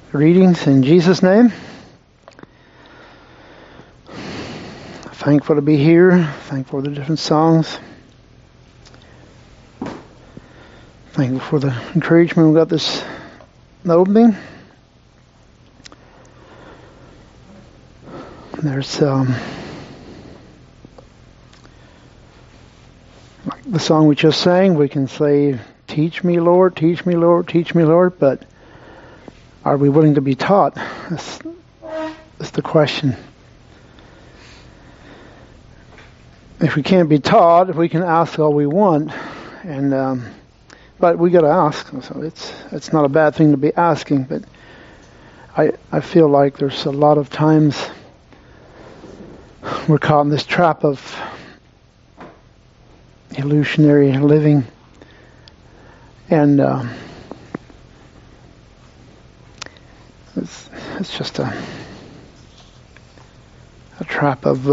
Greetings in Jesus' name. Thankful to be here. Thankful for the different songs. Thankful for the encouragement we got this opening. There's like the song we just sang. We can say, "Teach me, Lord, teach me, Lord, teach me, Lord," but are we willing to be taught? That's the question. If we can't be taught, we can ask all we want, and but we got to ask. So it's not a bad thing to be asking. But I feel like there's a lot of times we're caught in this trap of illusionary living, and it's just a trap of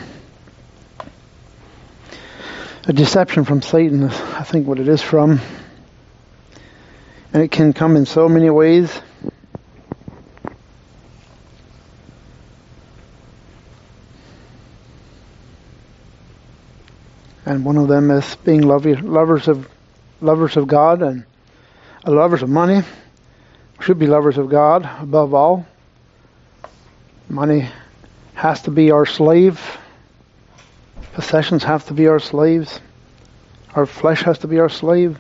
a deception from Satan. I think what it is from, and it can come in so many ways. And one of them is being lovers of God and lovers of money. We should be lovers of God above all. Money has to be our slave. Possessions have to be our slaves. Our flesh has to be our slave.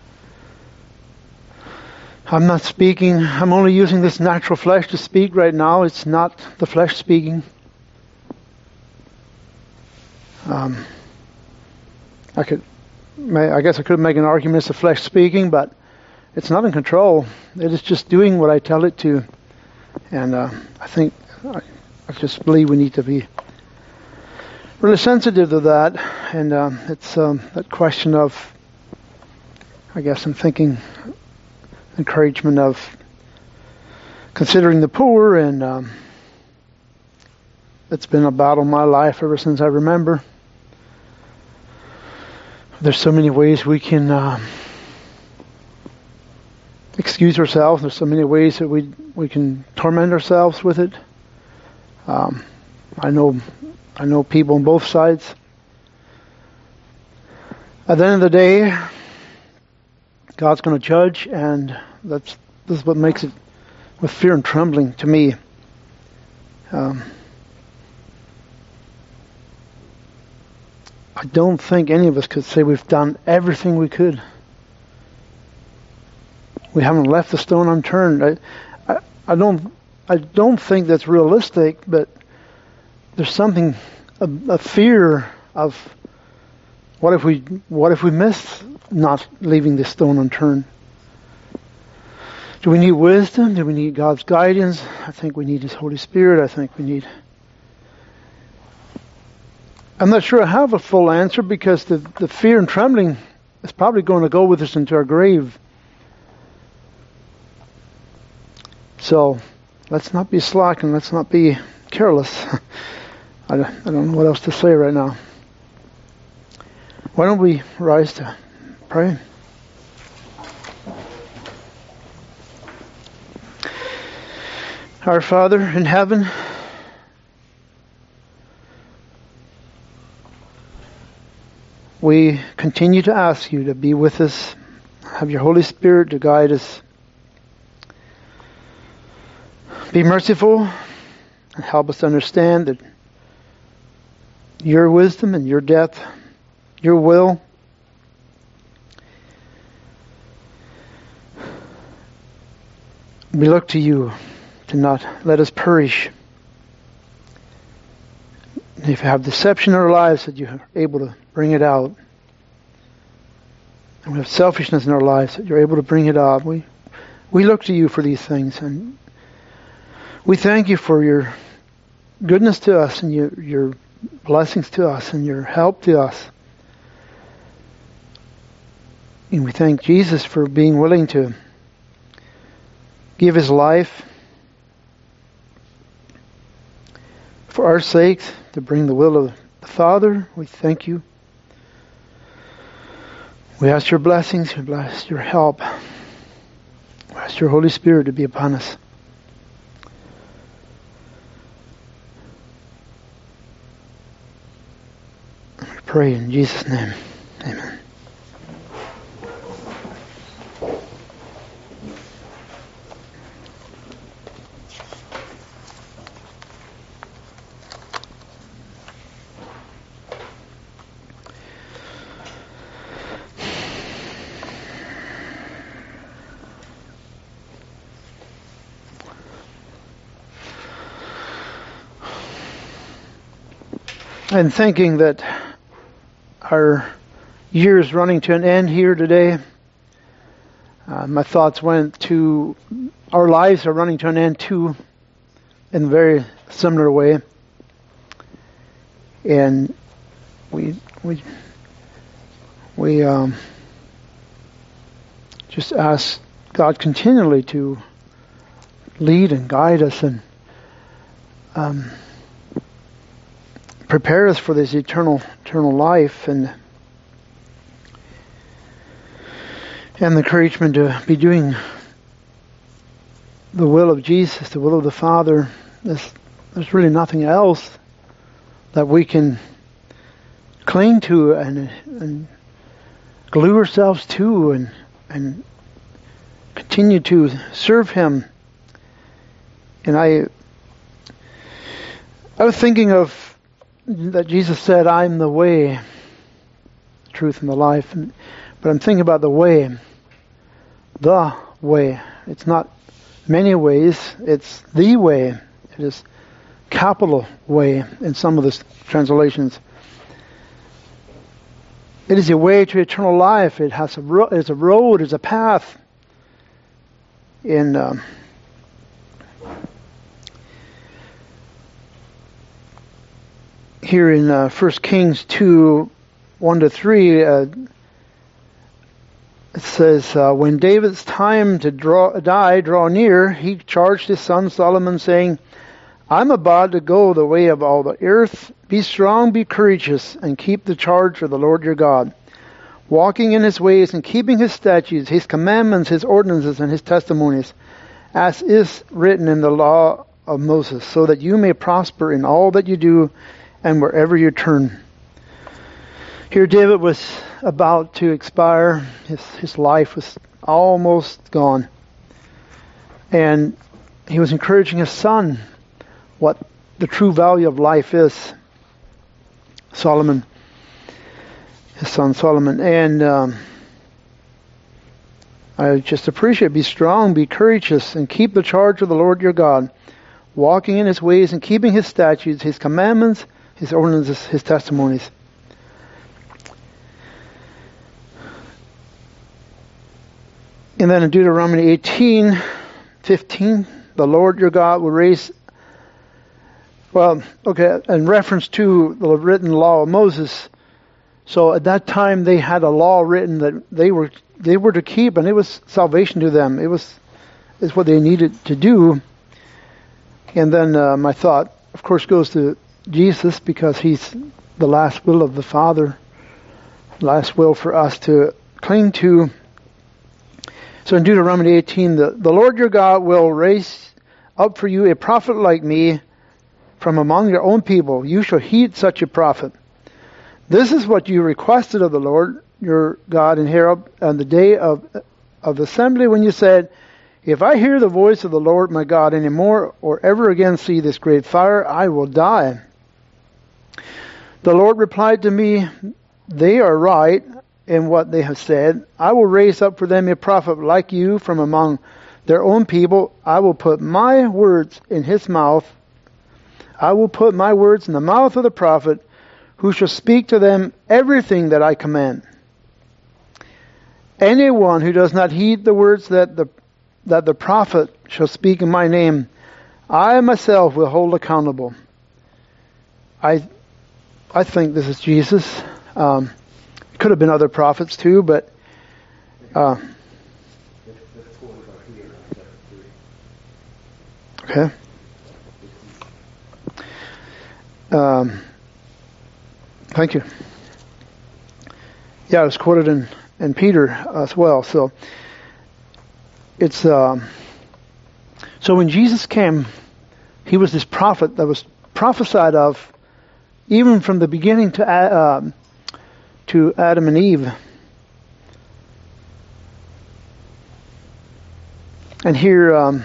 I'm not speaking. I'm only using this natural flesh to speak right now. It's not the flesh speaking. I guess I could make an argument it's the flesh speaking, but it's not in control. It is just doing what I tell it to. And I just believe we need to be really sensitive to that. And it's that question of, I guess I'm thinking, encouragement of considering the poor. And it's been a battle in my life ever since I remember. There's so many ways we can excuse ourselves. There's so many ways that we can torment ourselves with it. I know people on both sides. At the end of the day, God's going to judge, and this is what makes it with fear and trembling to me. I don't think any of us could say we've done everything we could. We haven't left the stone unturned. I don't think that's realistic, but there's something, a fear of what if we miss not leaving the stone unturned? Do we need wisdom? Do we need God's guidance? I think we need His Holy Spirit. I think we need. I'm not sure I have a full answer, because the fear and trembling is probably going to go with us into our grave. So let's not be slack and let's not be careless. I don't know what else to say right now. Why don't we rise to pray? Our Father in heaven, we continue to ask you to be with us, have your Holy Spirit to guide us. Be merciful and help us to understand that your wisdom and your depth, your will, we look to you to not let us perish. If you have deception in our lives, that you are able to bring it out. And we have selfishness in our lives, that you're able to bring it out. We look to you for these things, and we thank you for your goodness to us and your blessings to us and your help to us. And we thank Jesus for being willing to give His life for our sakes, to bring the will of the Father. We thank you. We ask your blessings, we bless your help. We ask your Holy Spirit to be upon us. pray in Jesus' name. Amen. And thinking that our year is running to an end here today, my thoughts went to our lives are running to an end too, in a very similar way. And we just ask God continually to lead and guide us and prepare us for this eternal life, and the encouragement to be doing the will of Jesus, the will of the Father. There's really nothing else that we can cling to and glue ourselves to and continue to serve Him. And I was thinking of that Jesus said, "I'm the way, the truth, and the life." But I'm thinking about the way. The way. It's not many ways. It's the way. It is capital way in some of the translations. It is a way to eternal life. It has it's a road. It's a path. In here in 1 Kings 2, 1-3, it says, when David's time to draw near, he charged his son Solomon, saying, I'm about to go the way of all the earth. Be strong, be courageous, and keep the charge of the Lord your God, walking in his ways and keeping his statutes, his commandments, his ordinances, and his testimonies, as is written in the law of Moses, so that you may prosper in all that you do and wherever you turn. Here David was about to expire. His life was almost gone. And he was encouraging his son what the true value of life is. Solomon, his son Solomon. And I just appreciate, be strong, be courageous, and keep the charge of the Lord your God, walking in his ways and keeping his statutes, his commandments, his ordinances, his testimonies. And then in Deuteronomy 18:15, the Lord your God will raise, in reference to the written law of Moses. So at that time they had a law written that they were to keep, and it was salvation to them. It's what they needed to do. And then my thought, of course, goes to Jesus, because he's the last will of the Father, last will for us to cling to. So in Deuteronomy 18, the Lord your God will raise up for you a prophet like me from among your own people. You shall heed such a prophet. This is what you requested of the Lord your God in Horeb on the day of assembly, when you said, if I hear the voice of the Lord my God any more, or ever again see this great fire, I will die. The Lord replied to me, they are right in what they have said. I will raise up for them a prophet like you from among their own people. I will put my words in his mouth. I will put my words in the mouth of the prophet, who shall speak to them everything that I command. Anyone who does not heed the words that the prophet shall speak in my name, I myself will hold accountable. I think this is Jesus. It could have been other prophets too, but okay. Thank you. Yeah, it was quoted in Peter as well. So it's so when Jesus came, he was this prophet that was prophesied of even from the beginning to to Adam and Eve. And here,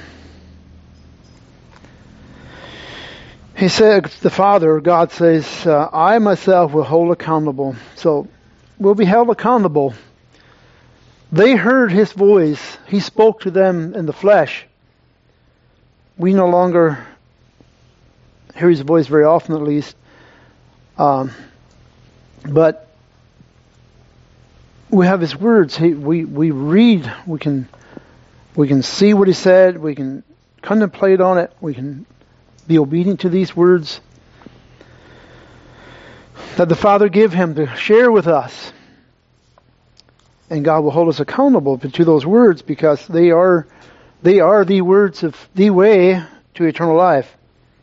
he said, the Father, God says, I myself will hold accountable. So we'll be held accountable. They heard his voice. He spoke to them in the flesh. We no longer hear his voice very often, at least. But we have his words. We read. We can see what he said. We can contemplate on it. We can be obedient to these words that the Father gave him to share with us. And God will hold us accountable to those words, because they are the words of the way to eternal life.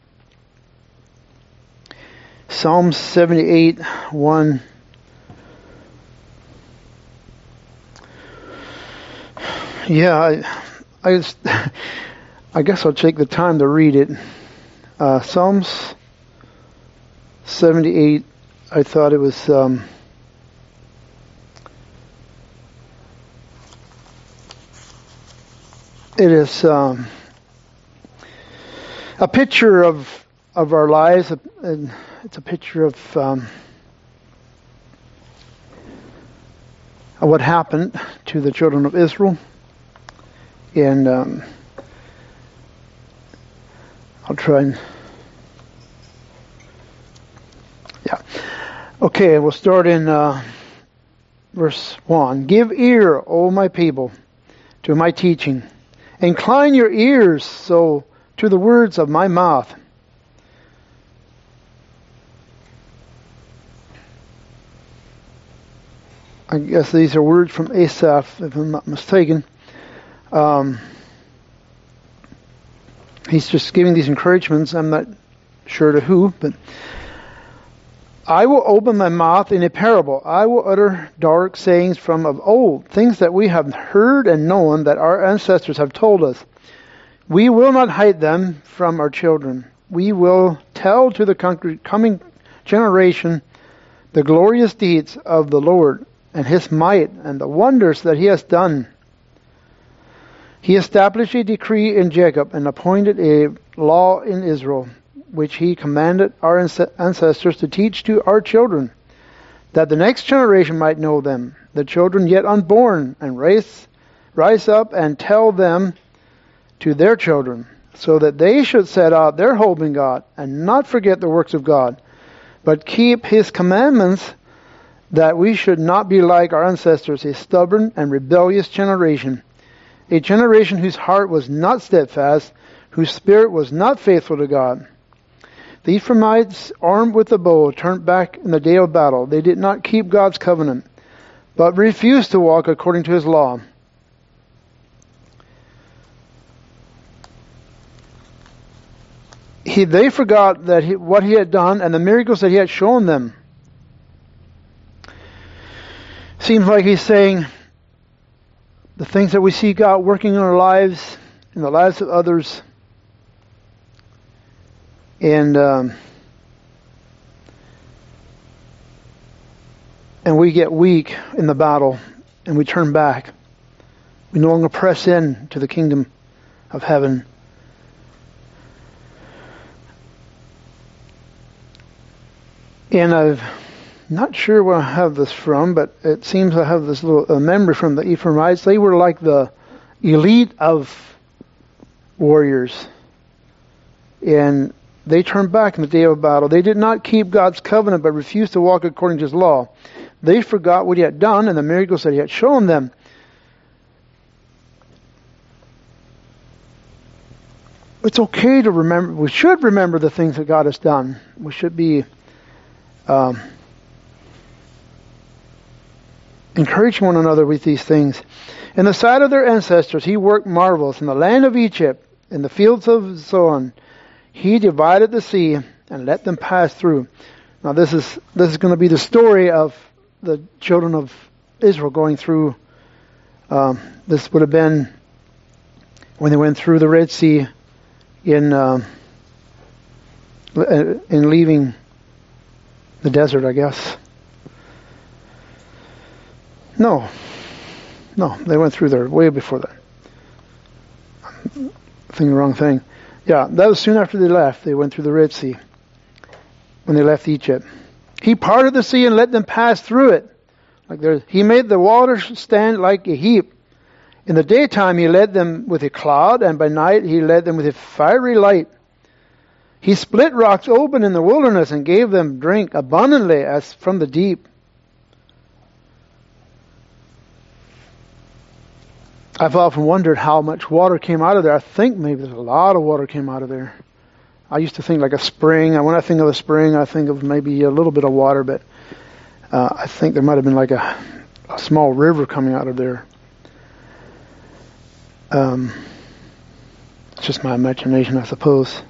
Psalm 78:1. Yeah, I guess I'll take the time to read it. Psalms 78. I thought it was. It is a picture of our lives, and it's a picture of what happened to the children of Israel. And I'll try and... Yeah. Okay, we'll start in verse 1. Give ear, O my people, to my teaching. Incline your ears so to the words of my mouth. I guess these are words from Asaph, if I'm not mistaken. He's just giving these encouragements. I'm not sure to who, but I will open my mouth in a parable. I will utter dark sayings from of old, things that we have heard and known that our ancestors have told us. We will not hide them from our children. We will tell to the coming generation the glorious deeds of the Lord and his might and the wonders that he has done. He established a decree in Jacob and appointed a law in Israel, which he commanded our ancestors to teach to our children, that the next generation might know them, the children yet unborn, and rise up and tell them to their children, so that they should set out their hope in God, and not forget the works of God, but keep his commandments, that we should not be like our ancestors, a stubborn and rebellious generation, a generation whose heart was not steadfast, whose spirit was not faithful to God. The Ephraimites, armed with the bow, turned back in the day of battle. They did not keep God's covenant, but refused to walk according to his law. They forgot what he had done and the miracles that he had shown them. Seems like he's saying the things that we see God working in our lives, in the lives of others, and we get weak in the battle, and we turn back. We no longer press in to the kingdom of heaven. And I'm not sure where I have this from, but it seems I have this little memory from the Ephraimites. They were like the elite of warriors. And they turned back in the day of battle. They did not keep God's covenant, but refused to walk according to his law. They forgot what he had done and the miracles that he had shown them. It's okay to remember. We should remember the things that God has done. We should be encouraging one another with these things. In the sight of their ancestors, he worked marvels. In the land of Egypt, in the fields of Zoan, he divided the sea and let them pass through. Now this is going to be the story of the children of Israel going through. This would have been when they went through the Red Sea in leaving the desert, I guess. No, they went through there way before that. I'm thinking the wrong thing. Yeah, that was soon after they left. They went through the Red Sea when they left Egypt. He parted the sea and let them pass through it. He made the waters stand like a heap. In the daytime he led them with a cloud, and by night he led them with a fiery light. He split rocks open in the wilderness and gave them drink abundantly as from the deep. I've often wondered how much water came out of there. I think maybe there's a lot of water came out of there. I used to think like a spring. When I think of a spring, I think of maybe a little bit of water, but I think there might have been like a small river coming out of there. It's just my imagination, I suppose.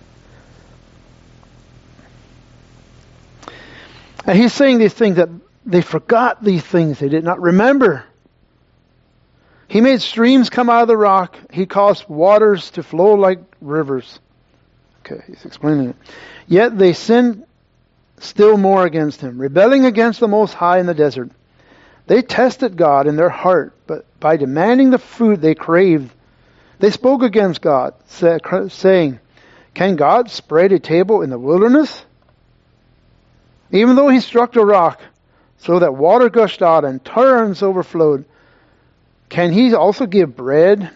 And he's saying these things that they forgot these things. They did not remember. He made streams come out of the rock. He caused waters to flow like rivers. Okay, he's explaining it. Yet they sinned still more against him, rebelling against the Most High in the desert. They tested God in their heart, but by demanding the food they craved, they spoke against God, saying, "Can God spread a table in the wilderness?" Even though he struck the rock so that water gushed out and torrents overflowed, can he also give bread?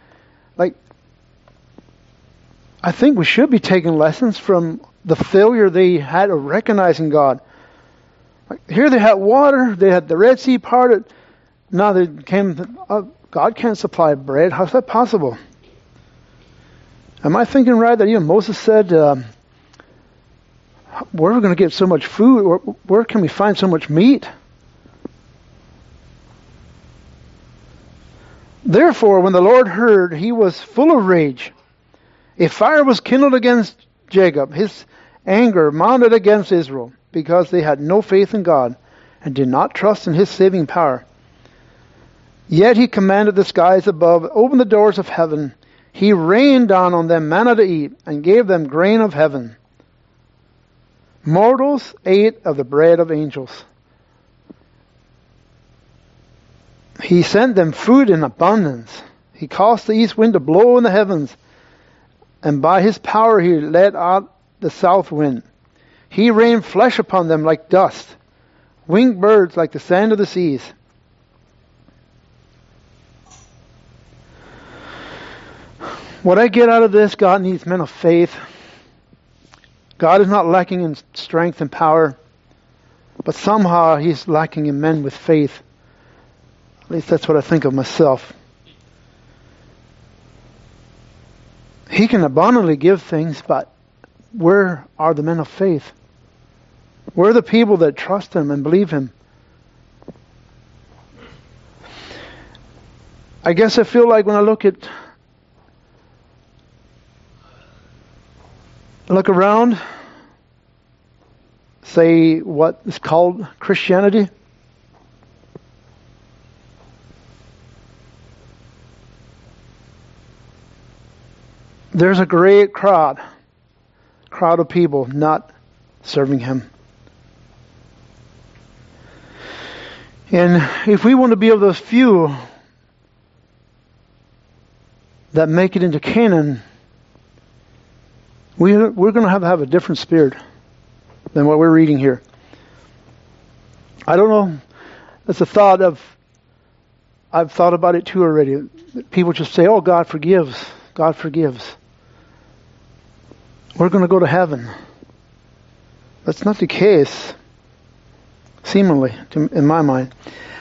I think we should be taking lessons from the failure they had of recognizing God. Here they had water, they had the Red Sea parted. Now they came, God can't supply bread. How's that possible? Am I thinking right that even Moses said, where are we going to get so much food? Where can we find so much meat? Therefore, when the Lord heard, he was full of rage. A fire was kindled against Jacob. His anger mounted against Israel, because they had no faith in God and did not trust in his saving power. Yet he commanded the skies above, opened the doors of heaven. He rained down on them manna to eat, and gave them grain of heaven. Mortals ate of the bread of angels. He sent them food in abundance. He caused the east wind to blow in the heavens, and by his power he led out the south wind. He rained flesh upon them like dust, winged birds like the sand of the seas. What I get out of this, God needs men of faith. God is not lacking in strength and power, but somehow he's lacking in men with faith. At least that's what I think of myself. He can abundantly give things, but where are the men of faith? Where are the people that trust him and believe him? I guess I feel like when I look around, say what is called Christianity, there's a great crowd of people not serving him. And if we want to be of those few that make it into Canaan, we're going to have a different spirit than what we're reading here. I don't know. That's a thought I've thought about it too already. People just say, "Oh, God forgives. God forgives. We're going to go to heaven." That's not the case, seemingly, in my mind.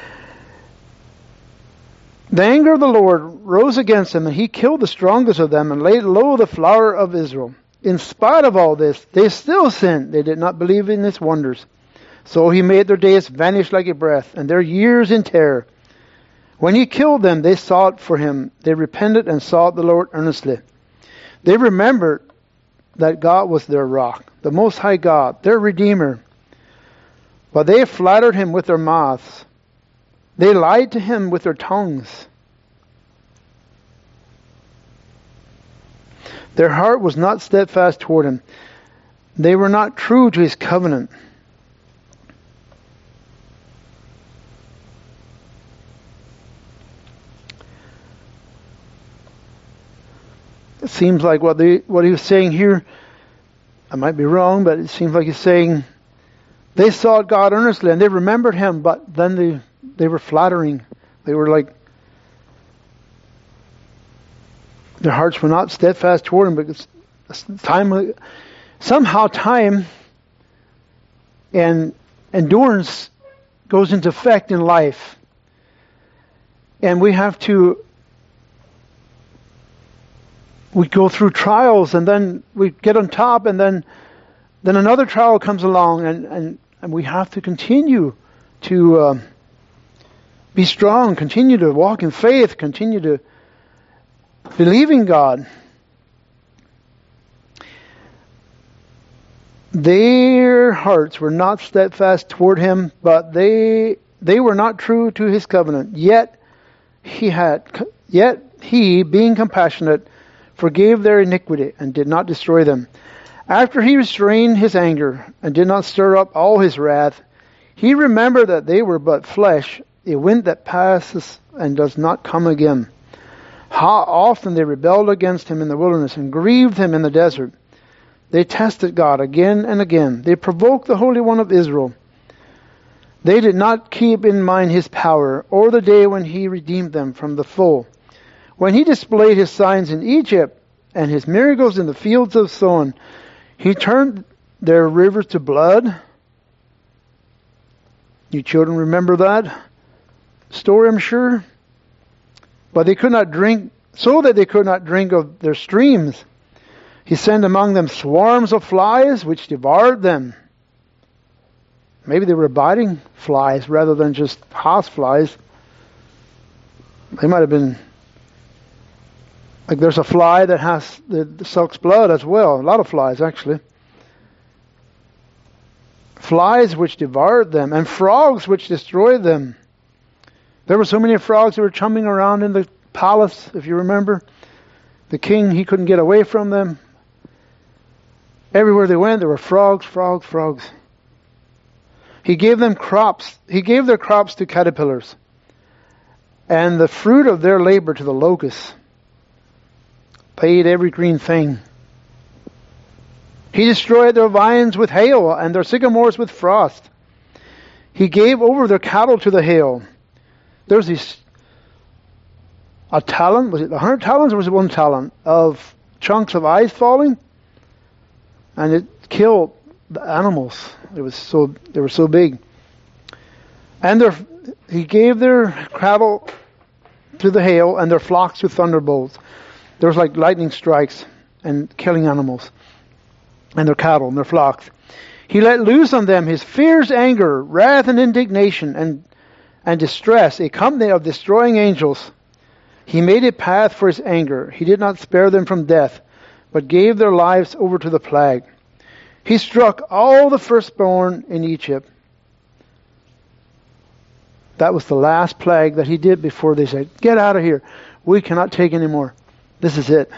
The anger of the Lord rose against them, and he killed the strongest of them and laid low the flower of Israel. In spite of all this, they still sinned. They did not believe in his wonders. So he made their days vanish like a breath, and their years in terror. When he killed them, they sought for him. They repented and sought the Lord earnestly. They remembered that God was their rock, the Most High God, their Redeemer. But they flattered him with their mouths. They lied to him with their tongues. Their heart was not steadfast toward him. They were not true to his covenant. seems like what he was saying here, I might be wrong, but it seems like he's saying they sought God earnestly and they remembered him, but then they were flattering. They were like, their hearts were not steadfast toward him, because time and endurance goes into effect in life. And we go through trials, and then we get on top, and then another trial comes along, and we have to continue to be strong, continue to walk in faith, continue to believe in God. Their hearts were not steadfast toward him, but they were not true to his covenant. Yet he, being compassionate, forgave their iniquity and did not destroy them. After he restrained his anger and did not stir up all his wrath, he remembered that they were but flesh, a wind that passes and does not come again. How often they rebelled against him in the wilderness and grieved him in the desert. They tested God again and again. They provoked the Holy One of Israel. They did not keep in mind his power, or the day when he redeemed them from the foe, when he displayed his signs in Egypt and his miracles in the fields of Zoan. He turned their rivers to blood. You children remember that story, I'm sure. But they could not drink, so that they could not drink of their streams. He sent among them swarms of flies, which devoured them. Maybe they were biting flies rather than just house flies. They might have been, like there's a fly that sucks blood as well. A lot of flies, actually. Flies which devoured them, and frogs which destroyed them. There were so many frogs that were chumming around in the palace, if you remember. The king, he couldn't get away from them. Everywhere they went, there were frogs, frogs, frogs. He gave them crops. He gave their crops to caterpillars, and the fruit of their labor to the locusts. They ate every green thing. He destroyed their vines with hail and their sycamores with frost. He gave over their cattle to the hail. There's a talent, was it 100 talents or was it 1 talent of chunks of ice falling? And it killed the animals. They were so big. And he gave their cattle to the hail and their flocks to thunderbolts. There was like lightning strikes and killing animals and their cattle and their flocks. He let loose on them his fierce anger, wrath and indignation and distress, a company of destroying angels. He made a path for his anger. He did not spare them from death, but gave their lives over to the plague. He struck all the firstborn in Egypt. That was the last plague that he did before they said, "Get out of here. We cannot take any more. This is it."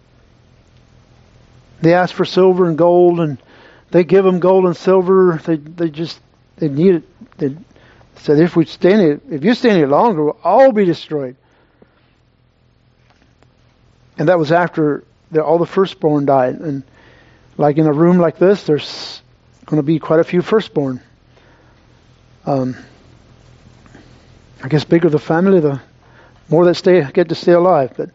They asked for silver and gold, and they give them gold and silver. They need it. They said, if you stay any longer, we'll all be destroyed. And that was after all the firstborn died. And like in a room like this, there's going to be quite a few firstborn. I guess bigger the family, the more that get to stay alive. But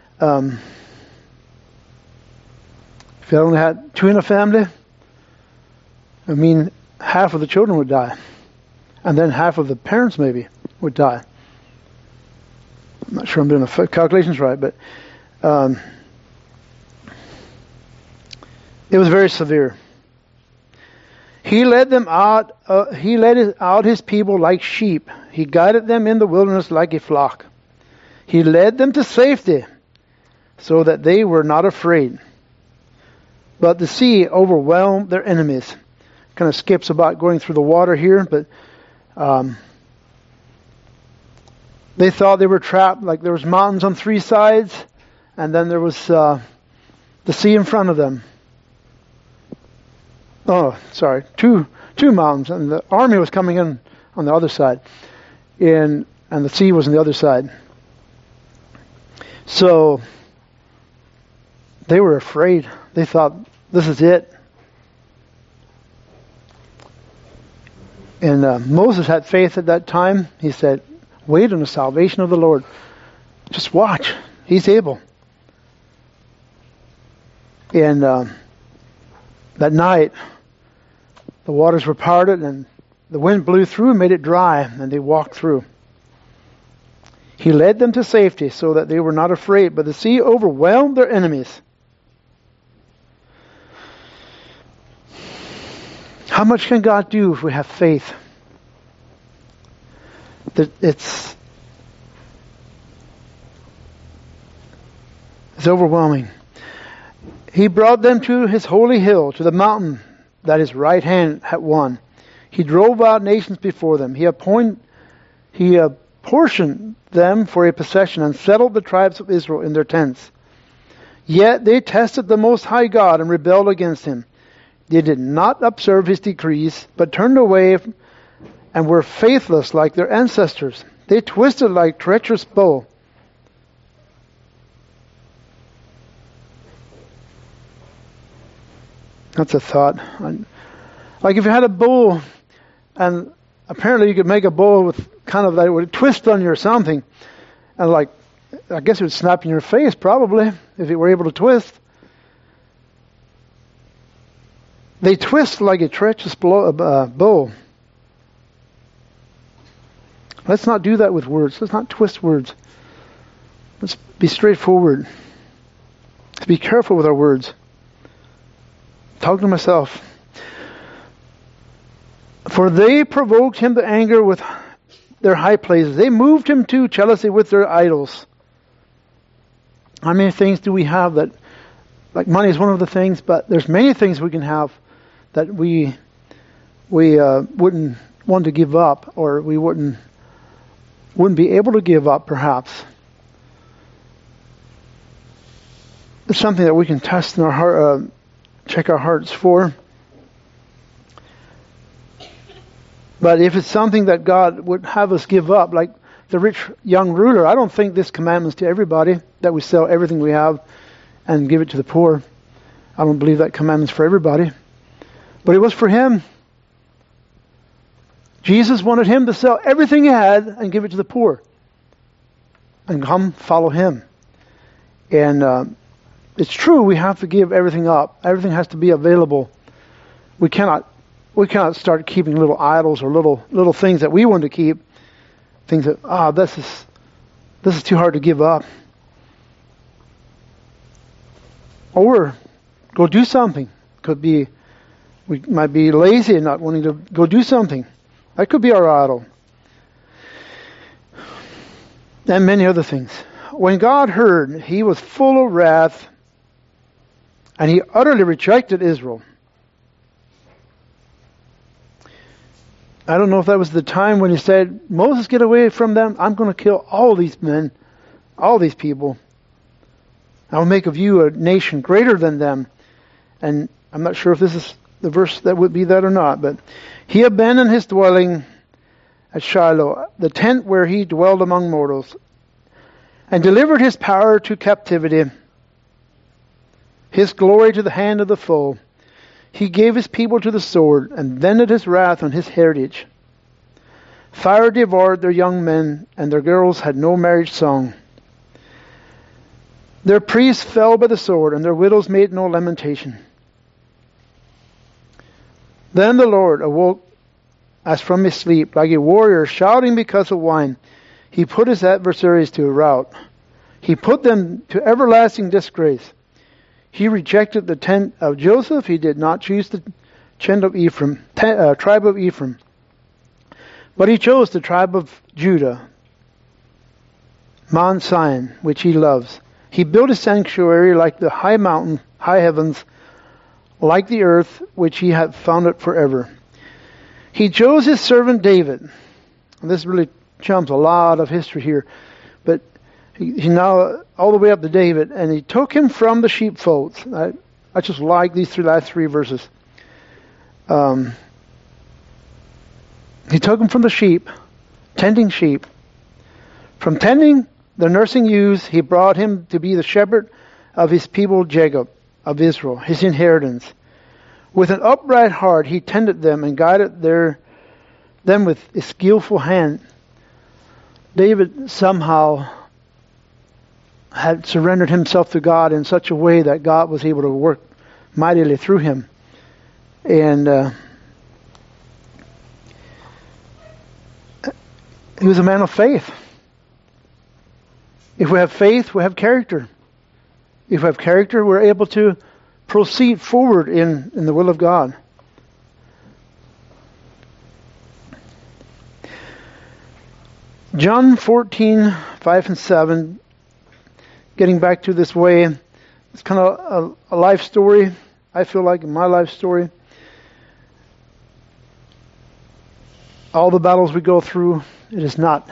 if you only had 2 in a family, I mean, half of the children would die. And then half of the parents maybe would die. I'm not sure I'm doing the calculations right, but it was very severe. He led them out. He led out his people like sheep. He guided them in the wilderness like a flock. He led them to safety, so that they were not afraid. But the sea overwhelmed their enemies. Kind of skips about going through the water here, but they thought they were trapped. Like there was mountains on 3 sides, and then there was the sea in front of them. Oh, sorry, two mountains, and the army was coming in on the other side, and the sea was on the other side. So They were afraid. They thought, this is it. And Moses had faith at that time. He said, wait on the salvation of the Lord. Just watch. He's able. And that night, the waters were parted and the wind blew through and made it dry, and they walked through. He led them to safety so that they were not afraid, but the sea overwhelmed their enemies. How much can God do if we have faith? It's overwhelming. He brought them to his holy hill, to the mountain that his right hand had won. He drove out nations before them. He apportioned them for a possession and settled the tribes of Israel in their tents. Yet they tested the Most High God and rebelled against him. They did not observe his decrees, but turned away and were faithless like their ancestors. They twisted like treacherous bow. That's a thought. Like if you had a bow, and apparently you could make a bow with kind of that would twist on you or something, and like I guess it would snap in your face probably if it were able to twist. They twist like a treacherous bow. Let's not do that with words. Let's not twist words. Let's be straightforward. Let's be careful with our words. Talk to myself. For they provoked him to anger with their high places. They moved him to jealousy with their idols. How many things do we have that, like money is one of the things, but there's many things we can have that we wouldn't want to give up, or we wouldn't be able to give up perhaps. It's something that we can test in our heart, check our hearts for. But if it's something that God would have us give up, like the rich young ruler, I don't think this commandment's to everybody, that we sell everything we have and give it to the poor. I don't believe that commandment's for everybody. But it was for him. Jesus wanted him to sell everything he had and give it to the poor. And come follow him. And it's true, we have to give everything up. Everything has to be available. We cannot start keeping little idols or little things that we want to keep. Things that this is too hard to give up. Or go do something. We might be lazy and not wanting to go do something. That could be our idol. And many other things. When God heard, he was full of wrath, and he utterly rejected Israel. I don't know if that was the time when he said, Moses, get away from them. I'm going to kill all these men, all these people. I'll make of you a nation greater than them. And I'm not sure if this is the verse that would be that or not, but he abandoned his dwelling at Shiloh, the tent where he dwelled among mortals, and delivered his power to captivity, his glory to the hand of the foe. He gave his people to the sword, and vented his wrath on his heritage. Fire devoured their young men, and their girls had no marriage song. Their priests fell by the sword, and their widows made no lamentation. Then the Lord awoke as from his sleep, like a warrior shouting because of wine. He put his adversaries to rout. He put them to everlasting disgrace. He rejected the tent of Joseph. He did not choose the tribe of Ephraim. But he chose the tribe of Judah, Mount Zion, which he loves. He built a sanctuary like the high mountain, high heavens, like the earth, which he had founded forever. He chose his servant David. And this really chumps a lot of history here. But he now all the way up to David, and he took him from the sheepfolds. I just like these last three verses. He took him from the sheep, tending sheep. From tending the nursing ewes, he brought him to be the shepherd of his people Jacob, of Israel, his inheritance. With an upright heart he tended them and guided them with a skillful hand. David somehow had surrendered himself to God in such a way that God was able to work mightily through him. And he was a man of faith. If we have faith, we have character. If we have character, we're able to proceed forward in the will of God. John 14:5 and 7, getting back to this way, it's kind of a life story. I feel like my life story. All the battles we go through, it is not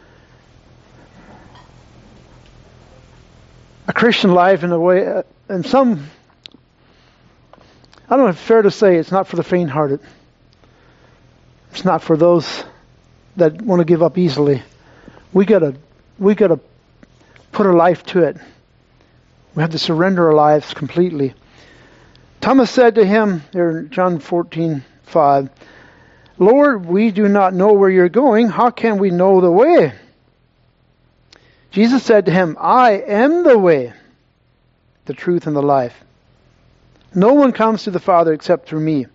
a Christian life in a way, and some, I don't know if it's fair to say it's not for the faint-hearted. It's not for those that want to give up easily. We gotta put our life to it. We have to surrender our lives completely. Thomas said to him, there in John 14:5, Lord, we do not know where you're going. How can we know the way? Jesus said to him, I am the way, the truth, and the life. No one comes to the Father except through me.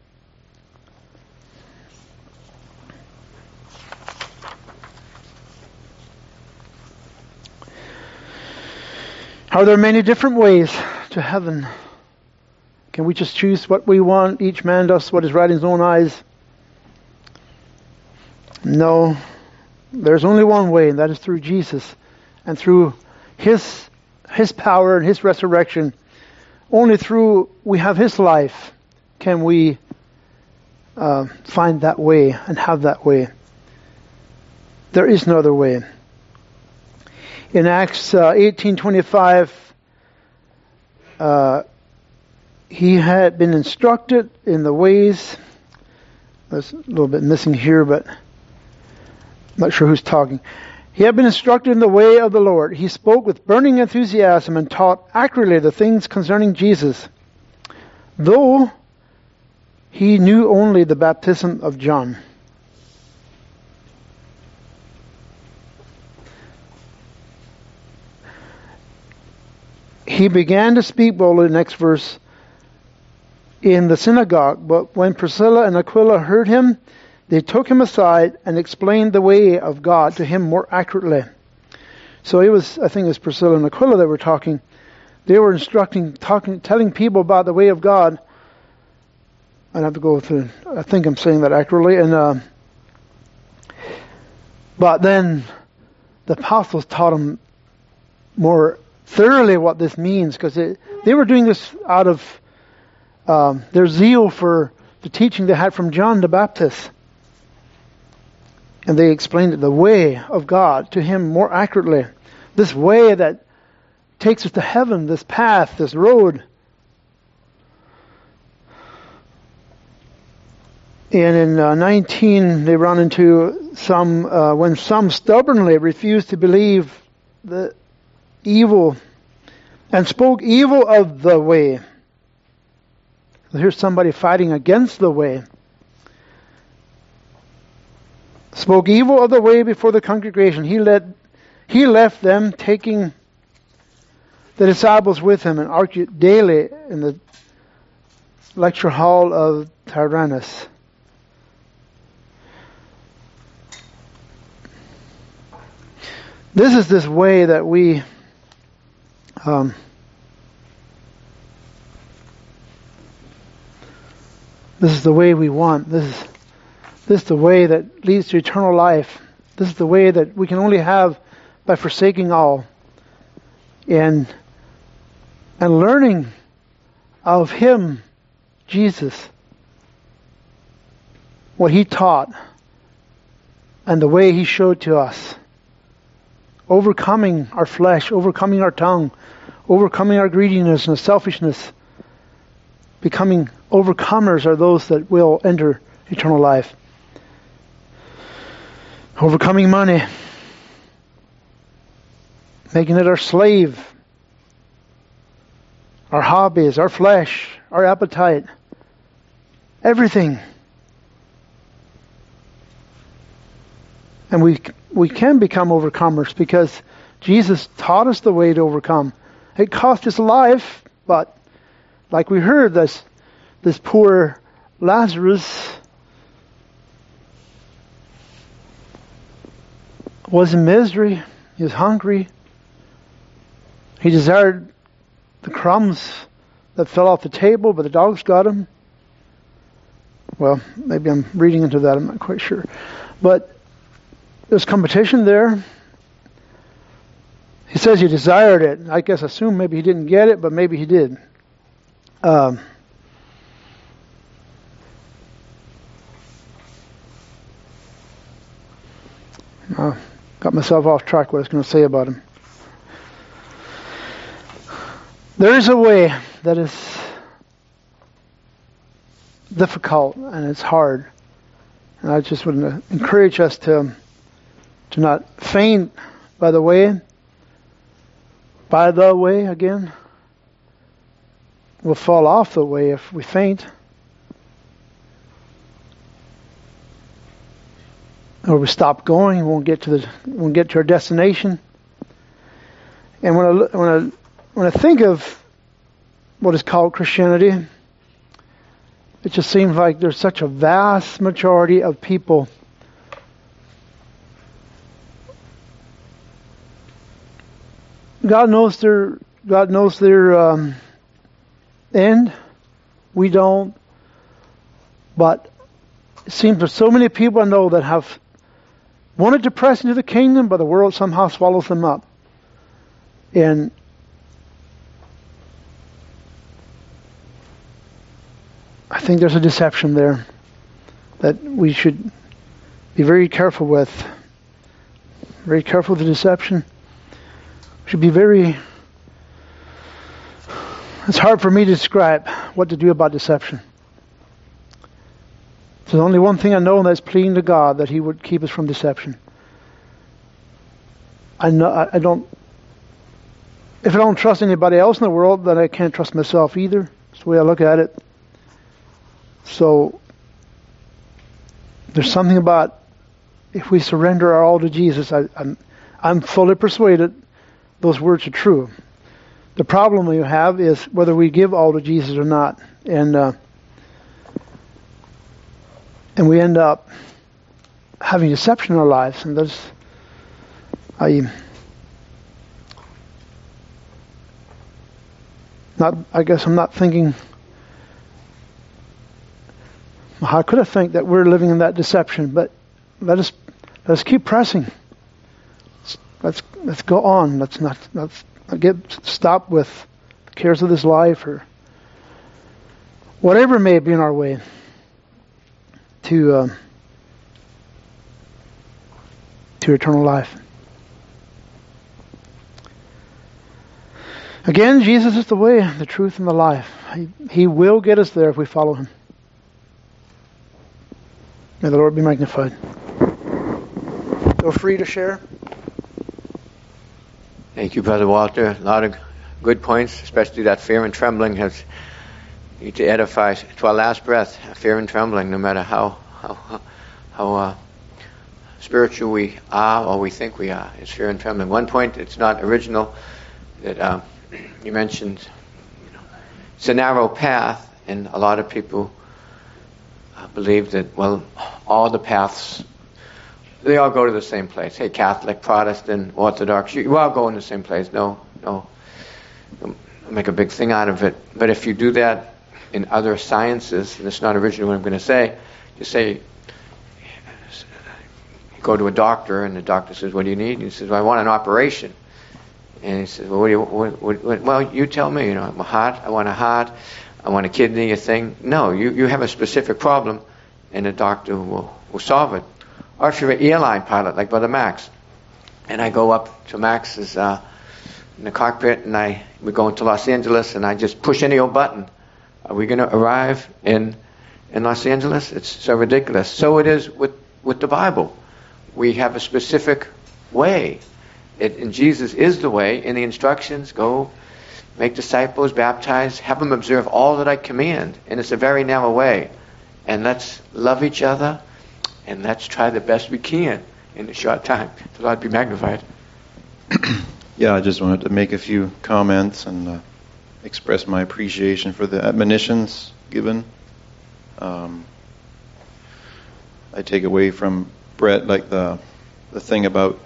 Are there many different ways to heaven? Can we just choose what we want? Each man does what is right in his own eyes. No. There's only one way, and that is through Jesus. And through His power and His resurrection. Only through we have His life can we find that way and have that way. There is no other way. In Acts 18:25, he had been instructed in the ways. There's a little bit missing here, but I'm not sure who's talking. He had been instructed in the way of the Lord. He spoke with burning enthusiasm and taught accurately the things concerning Jesus, though he knew only the baptism of John. He began to speak boldly, next verse, in the synagogue. But when Priscilla and Aquila heard him, they took him aside and explained the way of God to him more accurately. So I think it was Priscilla and Aquila that were talking. They were telling people about the way of God. I'd have to go through, I think I'm saying that accurately. But then the apostles taught them more thoroughly what this means, because they were doing this out of their zeal for the teaching they had from John the Baptist. And they explained the way of God to him more accurately. This way that takes us to heaven, this path, this road. And in 19, they run into when some stubbornly refused to believe the evil and spoke evil of the way. So here's somebody fighting against the way. Spoke evil of the way before the congregation. He left them, taking the disciples with him, and argued daily in the lecture hall of Tyrannus. This is this way that we this is the way we want. This is the way that leads to eternal life. This is the way that we can only have by forsaking all and learning of Him, Jesus, what He taught and the way He showed to us. Overcoming our flesh, overcoming our tongue, overcoming our greediness and selfishness. Becoming overcomers are those that will enter eternal life. Overcoming money. Making it our slave. our hobbies, our flesh, our appetite, everything. And we can become overcomers because Jesus taught us the way to overcome. It cost his life, but like we heard, this poor Lazarus was in misery. He was hungry. He desired the crumbs that fell off the table, but the dogs got him. Well, maybe I'm reading into that. I'm not quite sure. But there's competition there. He says he desired it. I guess assume maybe he didn't get it, but maybe he did. Got myself off track what I was going to say about him. There is a way that is difficult and it's hard. And I just would encourage us to not faint by the way. By the way, again. We'll fall off the way if we faint. Or we stop going, won't get to our destination. And when I think of what is called Christianity, it just seems like there's such a vast majority of people God knows their end. We don't. But it seems there's so many people I know that have wanted to press into the kingdom, but the world somehow swallows them up. And I think there's a deception there that we should be very careful with. Very careful with the deception. We should be very... It's hard for me to describe what to do about deception. There's only one thing I know, and that's pleading to God that He would keep us from deception. I don't... If I don't trust anybody else in the world, then I can't trust myself either. That's the way I look at it. So, there's something about if we surrender our all to Jesus, I'm fully persuaded those words are true. The problem we have is whether we give all to Jesus or not. And we end up having deception in our lives. And I guess I'm not thinking... How could I think that we're living in that deception? But let us keep pressing. Let's go on. Let's not stop with the cares of this life or whatever may be in our way to eternal life. Again, Jesus is the way, the truth, and the life. He will get us there if we follow Him. May the Lord be magnified. Feel free to share. Thank you, Brother Walter. A lot of good points, especially that fear and trembling has need to edify to our last breath. Fear and trembling, no matter how spiritual we are or we think we are, is fear and trembling. One point, it's not original, that you mentioned, it's a narrow path, and a lot of people believe that, well, all the paths, they all go to the same place. Hey, Catholic, Protestant, Orthodox, you all go in the same place. No, don't make a big thing out of it. But if you do that in other sciences, and it's not original what I'm going to say, you say, you go to a doctor, and the doctor says, what do you need? And he says, well, I want an operation. And he says, well, well, you tell me, I'm a heart, I want a heart, I want a kidney, a thing. No, you have a specific problem, and the doctor will solve it. Or if you're an airline pilot, like Brother Max, and I go up to Max's in the cockpit, and we're going to Los Angeles, and I just push any old button. Are we going to arrive in Los Angeles? It's so ridiculous. So it is with the Bible. We have a specific way. And Jesus is the way, and the instructions go make disciples, baptize, have them observe all that I command. And it's a very narrow way. And let's love each other, and let's try the best we can in a short time. The Lord be magnified. Yeah, I just wanted to make a few comments and express my appreciation for the admonitions given. I take away from Brett like the thing about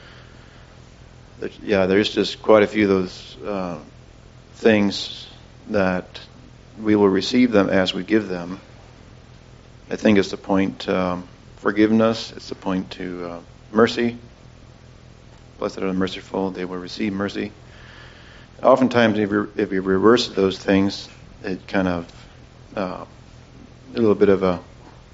there's just quite a few of those things that we will receive them as we give them. I think it's the point forgiveness. It's the point to mercy. Blessed are the merciful; they will receive mercy. Oftentimes, if you reverse those things, it kind of a little bit of a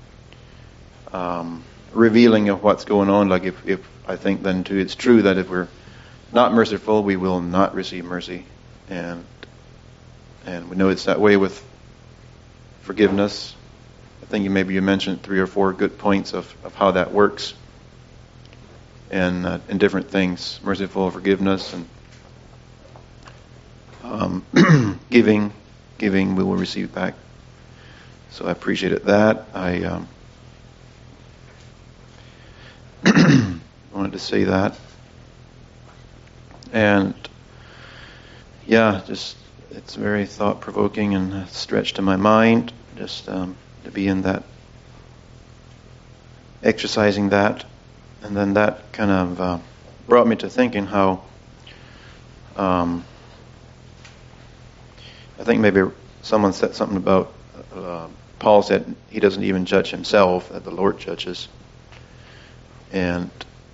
revealing of what's going on. Like if I think then too, it's true that if we're not merciful, we will not receive mercy, and we know it's that way with forgiveness. I think you mentioned 3 or 4 good points of how that works, and in different things, merciful forgiveness and giving we will receive back. So I appreciated that. I wanted to say that. And yeah, just it's very thought-provoking and a stretch to my mind just to be in that, exercising that. And then that kind of brought me to thinking how I think maybe someone said something about Paul said he doesn't even judge himself, that the Lord judges. And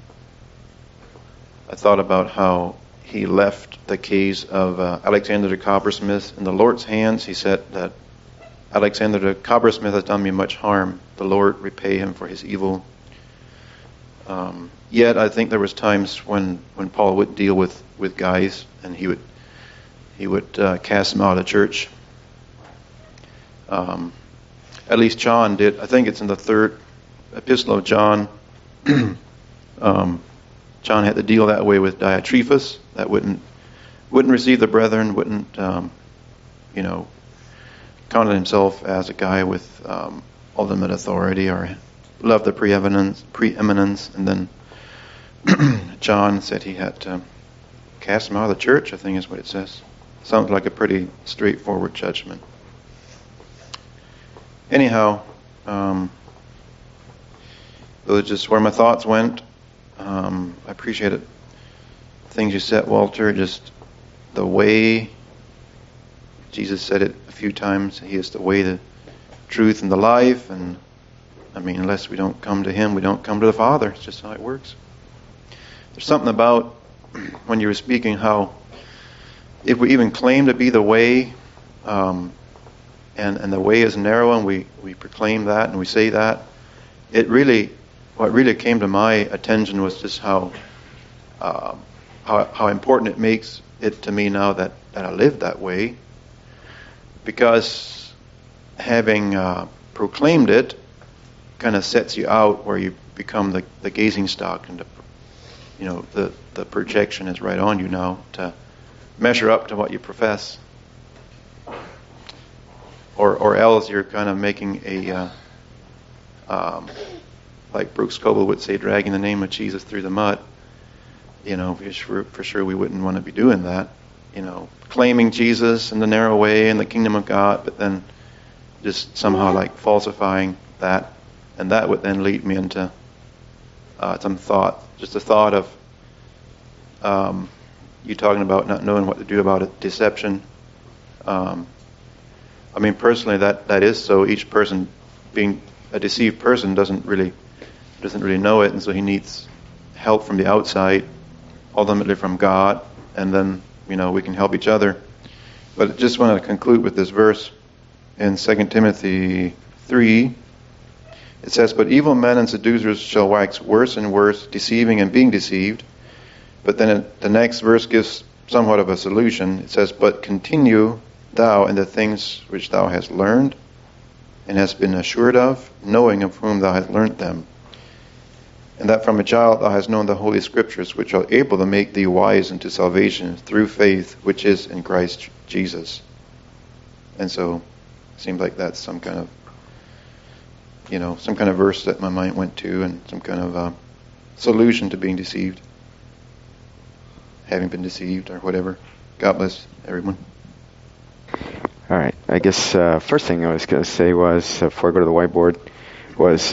I thought about how he left the case of Alexander the coppersmith in the Lord's hands. He said that Alexander the coppersmith has done me much harm. The Lord repay him for his evil. Yet I think there was times when Paul would deal with guys, and he would cast them out of the church. At least John did. I think it's in the 3rd epistle of John. John had to deal that way with Diotrephes, that wouldn't receive the brethren, wouldn't counted himself as a guy with ultimate authority or loved the preeminence, and then John said he had to cast him out of the church, I think is what it says. Sounds like a pretty straightforward judgment. Anyhow, those are just where my thoughts went. I appreciated things you said, Walter, just the way Jesus said it a few times. He is the way, the truth, and the life. And I mean, unless we don't come to Him, we don't come to the Father. It's just how it works. There's something about when you were speaking how if we even claim to be the way, and the way is narrow, and we proclaim that and we say that, what really came to my attention was just how important it makes it to me now that I live that way, because having proclaimed it kind of sets you out where you become the gazing stock, and the projection is right on you now to measure up to what you profess, or else you're kind of making a like Brooks Coble would say, dragging the name of Jesus through the mud. For sure we wouldn't want to be doing that. Claiming Jesus in the narrow way in the kingdom of God, but then just somehow like falsifying that, and that would then lead me into some thought, just a thought of you talking about not knowing what to do about it, deception. I mean, personally, that is so. Each person, being a deceived person, doesn't really know it, and so he needs help from the outside, ultimately from God, and then we can help each other. But I just want to conclude with this verse in 2 Timothy 3. It says, "But evil men and seducers shall wax worse and worse, deceiving and being deceived." But then the next verse gives somewhat of a solution. It says, "But continue thou in the things which thou hast learned and hast been assured of, knowing of whom thou hast learnt them, And that from a child thou hast known the Holy Scriptures, which are able to make thee wise unto salvation through faith, which is in Christ Jesus. And so, it seems like that's some kind of, some kind of verse that my mind went to, and some kind of solution to being deceived, having been deceived, or whatever. God bless everyone. All right. I guess first thing I was going to say was, before I go to the whiteboard, was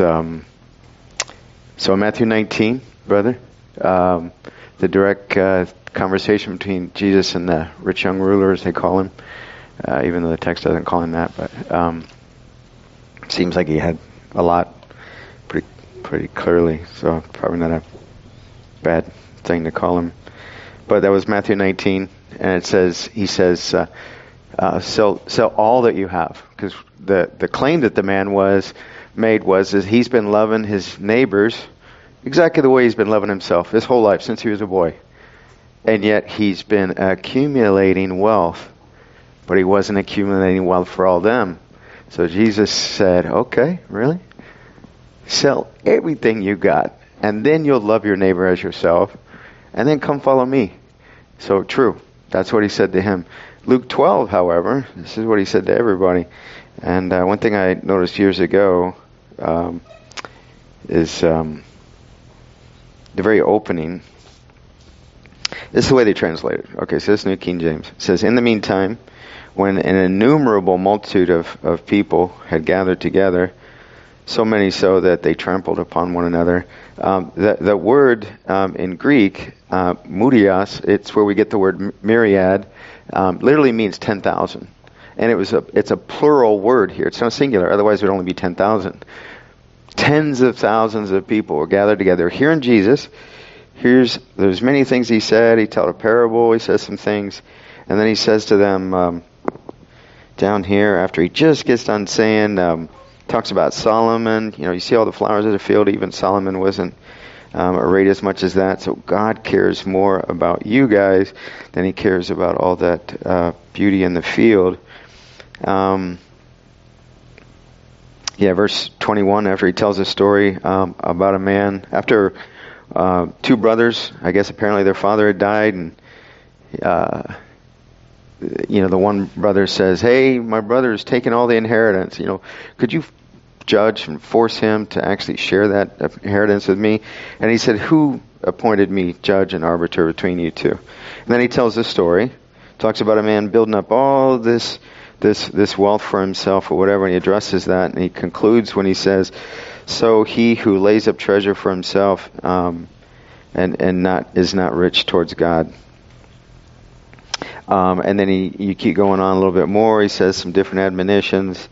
so in Matthew 19, brother, the direct conversation between Jesus and the rich young ruler, as they call him, even though the text doesn't call him that, but it seems like he had a lot pretty clearly, so probably not a bad thing to call him. But that was Matthew 19, and he says, sell all that you have, because the claim that the man made was that he's been loving his neighbors exactly the way he's been loving himself his whole life since he was a boy, and yet he's been accumulating wealth, but he wasn't accumulating wealth for all them. So Jesus said, okay, really? Sell everything you got, and then you'll love your neighbor as yourself, and then come follow me. So true. That's what he said to him. Luke 12, however, this is what he said to everybody. And one thing I noticed years ago is the very opening. This is the way they translate it. Okay, so this is New King James. It says, in the meantime, when an innumerable multitude of people had gathered together, so many so that they trampled upon one another. The word in Greek, murias, it's where we get the word myriad, literally means 10,000. And it's a plural word here. It's not singular, otherwise it would only be 10,000. Tens of thousands of people were gathered together, hearing Jesus. There's many things he said. He told a parable, he says some things, and then he says to them down here, after he just gets done saying, talks about Solomon. You see all the flowers of the field. Even Solomon wasn't arrayed as much as that. So God cares more about you guys than he cares about all that beauty in the field. Verse 21, after he tells a story about a man, after two brothers, I guess apparently their father had died, and the one brother says, hey, my brother's taken all the inheritance. Could you judge and force him to actually share that inheritance with me? And he said, who appointed me judge and arbiter between you two? And then he tells this story, talks about a man building up all this wealth for himself or whatever, and he addresses that, and he concludes when he says, so he who lays up treasure for himself and is not rich towards God. And then you keep going on a little bit more. He says some different admonitions.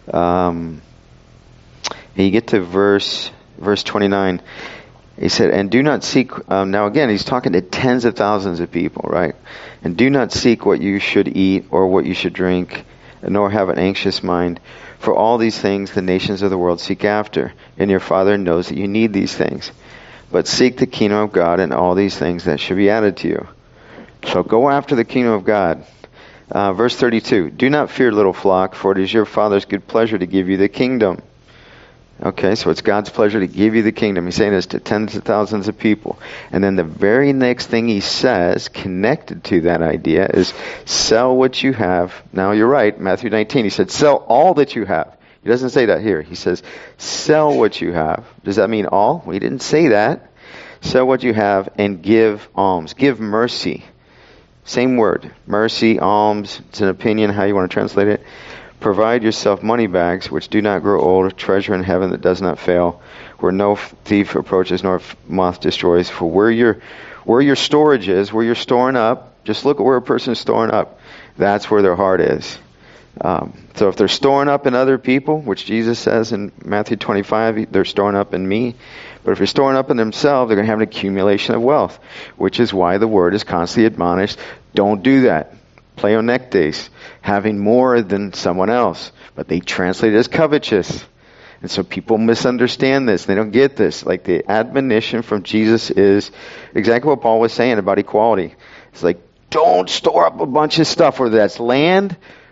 You get to verse 29. He said, and do not seek, now again, he's talking to tens of thousands of people, right? And do not seek what you should eat or what you should drink, nor have an anxious mind. For all these things the nations of the world seek after, and your Father knows that you need these things. But seek the kingdom of God, and all these things that should be added to you. So go after the kingdom of God. Verse 32, do not fear, little flock, for it is your Father's good pleasure to give you the kingdom. Okay, so it's God's pleasure to give you the kingdom. He's saying this to tens of thousands of people. And then the very next thing he says, connected to that idea, is sell what you have. Now you're right, Matthew 19, he said, sell all that you have. He doesn't say that here. He says, sell what you have. Does that mean all? Well, he didn't say that. Sell what you have and give alms. Give mercy. Same word. Mercy, alms. It's an opinion how you want to translate it. Provide yourself money bags which do not grow old, treasure in heaven that does not fail, where no thief approaches nor moth destroys. For where your storage is, where you're storing up, just look at where a person is storing up. That's where their heart is. So if they're storing up in other people, which Jesus says in Matthew 25, they're storing up in me. But if they're storing up in themselves, they're going to have an accumulation of wealth, which is why the word is constantly admonished. Don't do that. Pleonectes, having more than someone else. But they translate it as covetous. And so people misunderstand this. They don't get this. Like the admonition from Jesus is exactly what Paul was saying about equality. It's like, don't store up a bunch of stuff, whether that's land,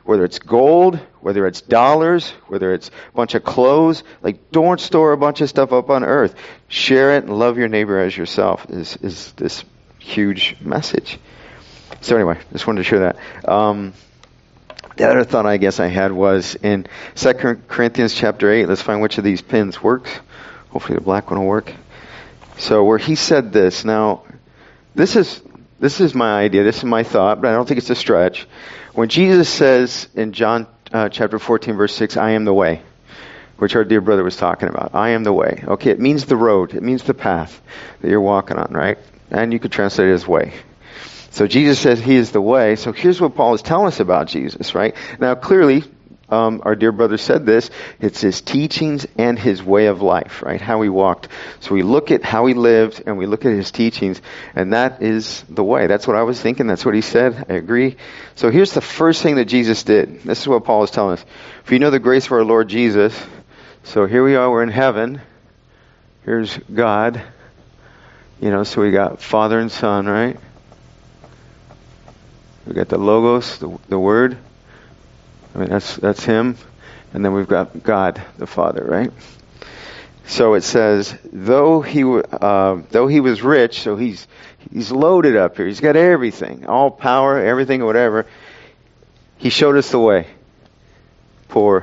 whether it's gold, whether it's dollars, whether it's a bunch of clothes. Like, don't store a bunch of stuff up on earth. Share it and love your neighbor as yourself is this huge message. So anyway, just wanted to share that. The other thought I guess I had was in 2 Corinthians chapter 8. Let's find which of these pins works. Hopefully the black one will work. So where he said this. Now, this is my idea. This is my thought, but I don't think it's a stretch. When Jesus says in John chapter 14, verse 6, I am the way, which our dear brother was talking about. I am the way. Okay, it means the road. It means the path that you're walking on, right? And you could translate it as way. So Jesus says he is the way. So here's what Paul is telling us about Jesus, right? Now, clearly, our dear brother said this. It's his teachings and his way of life, right? How he walked. So we look at how he lived and we look at his teachings, and that is the way. That's what I was thinking. That's what he said. I agree. So here's the first thing that Jesus did. This is what Paul is telling us. If you know the grace of our Lord Jesus, so here we are, we're in heaven. Here's God. So we got Father and Son, right? We got the Logos, the Word. I mean, that's Him. And then we've got God, the Father, right? So it says, though he was rich, so he's loaded up here. He's got everything, all power, everything, whatever. He showed us the way. Poor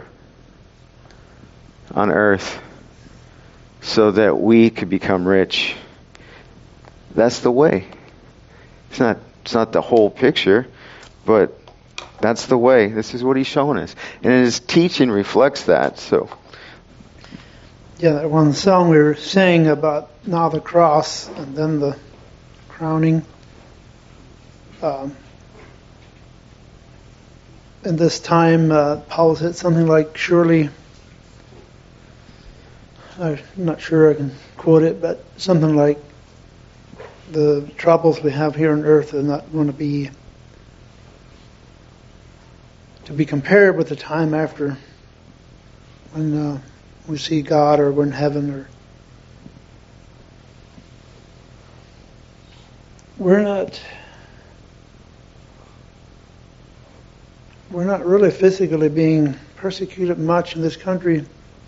on earth, so that we could become rich. That's the way. It's not the whole picture, but that's the way. This is what he's showing us. And his teaching reflects that. So, yeah, that one song we were saying about now the cross and then the crowning. In this time, Paul said something like, surely, I'm not sure I can quote it, but something like, the troubles we have here on earth are not going to be compared with the time after when we see God or we're in heaven, or we're not really physically being persecuted much in this country.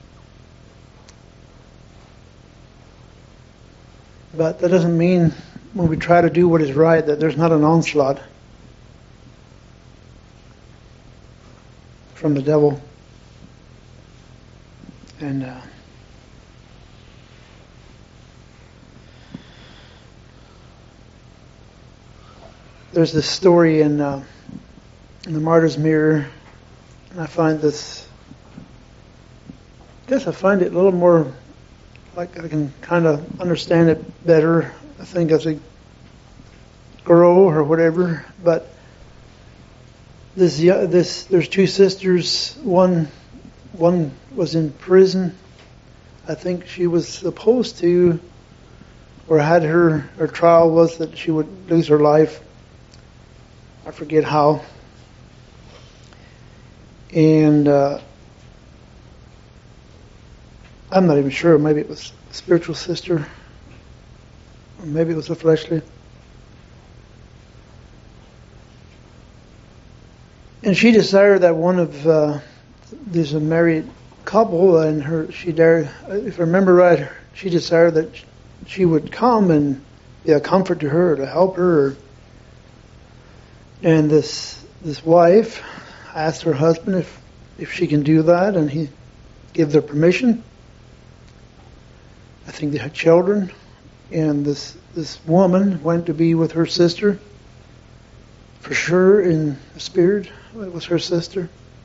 But that doesn't mean when we try to do what is right that there's not an onslaught from the devil. And there's this story in the Martyr's Mirror, and I find it a little more like I can kind of understand it better, I think, as I grow or whatever. But there's two sisters. One was in prison. I think she was supposed to, or had her trial was that she would lose her life. I forget how. And I'm not even sure. Maybe it was a spiritual sister. Or maybe it was a fleshly. And she desired that one of there's a married couple, and if I remember right, she desired that she would come and be a comfort to her, to help her. And this wife asked her husband if she can do that, and he gave their permission. I think they had children, and this woman went to be with her sister. For sure, in the spirit, it was her sister.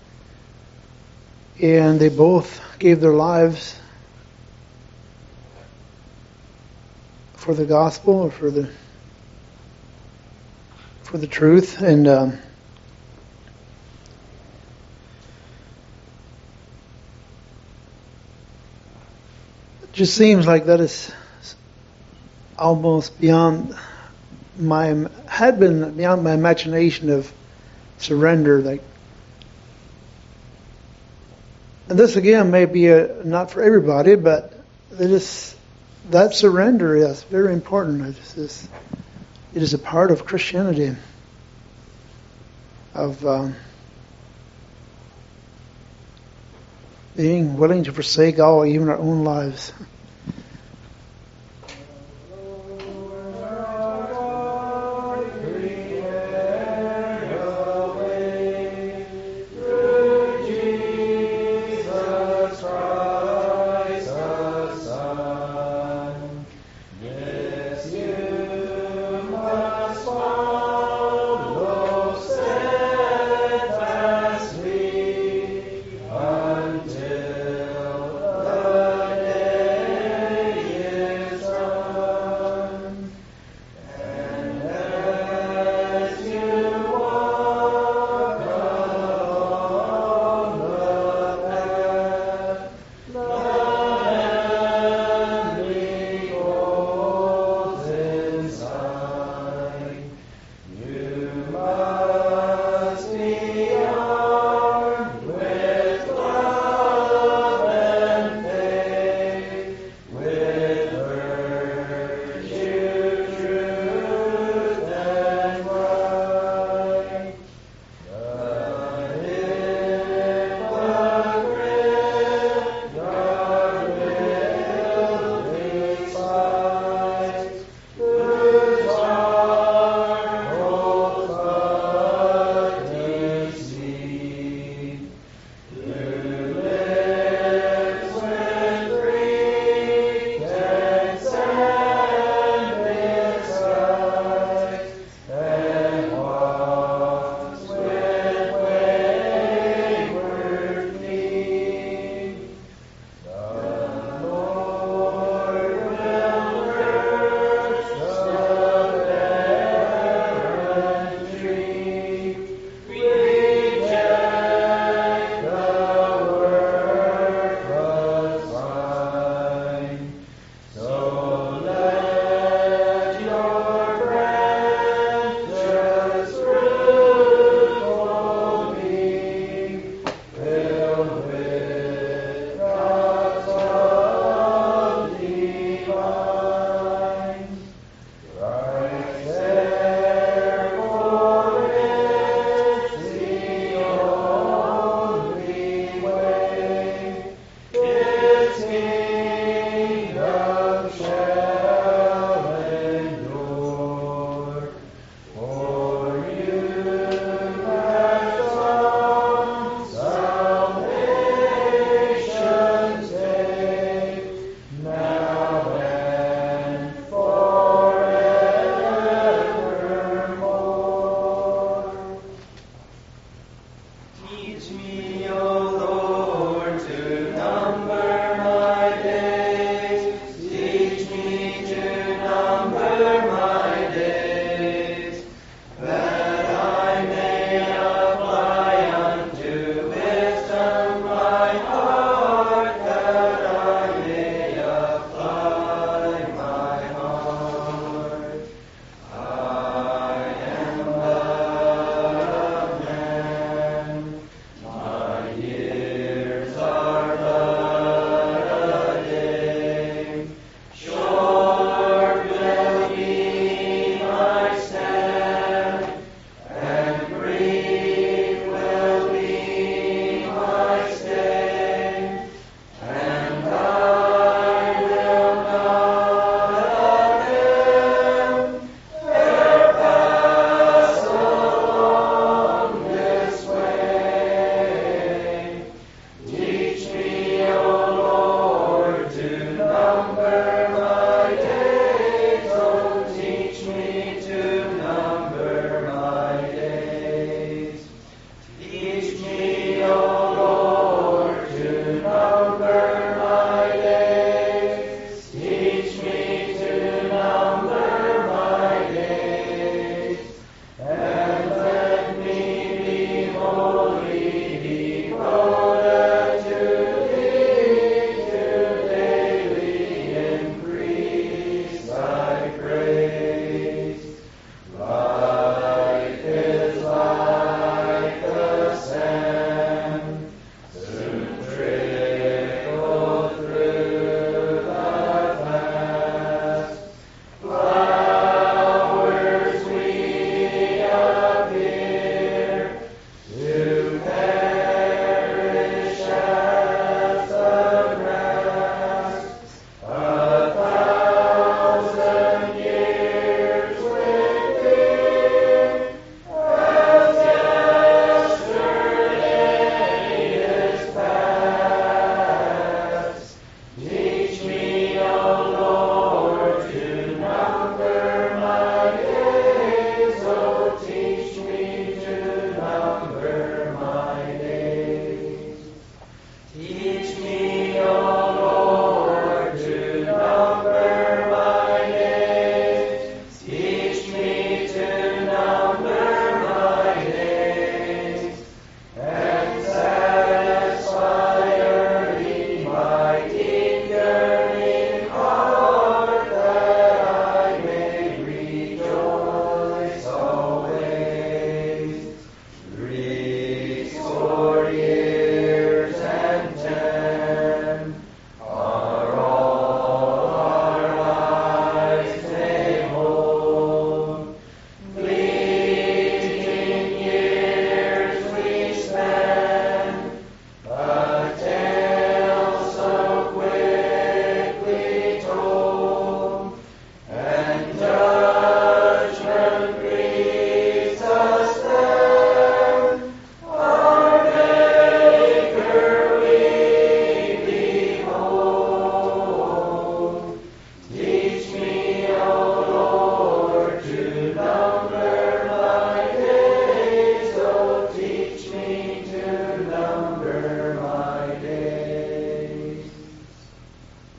And they both gave their lives for the gospel, or for the truth. And it just seems like that is almost beyond my imagination of surrender. Like, and this again may be not for everybody, but that surrender is very important. It is a part of Christianity. Of being willing to forsake all, even our own lives.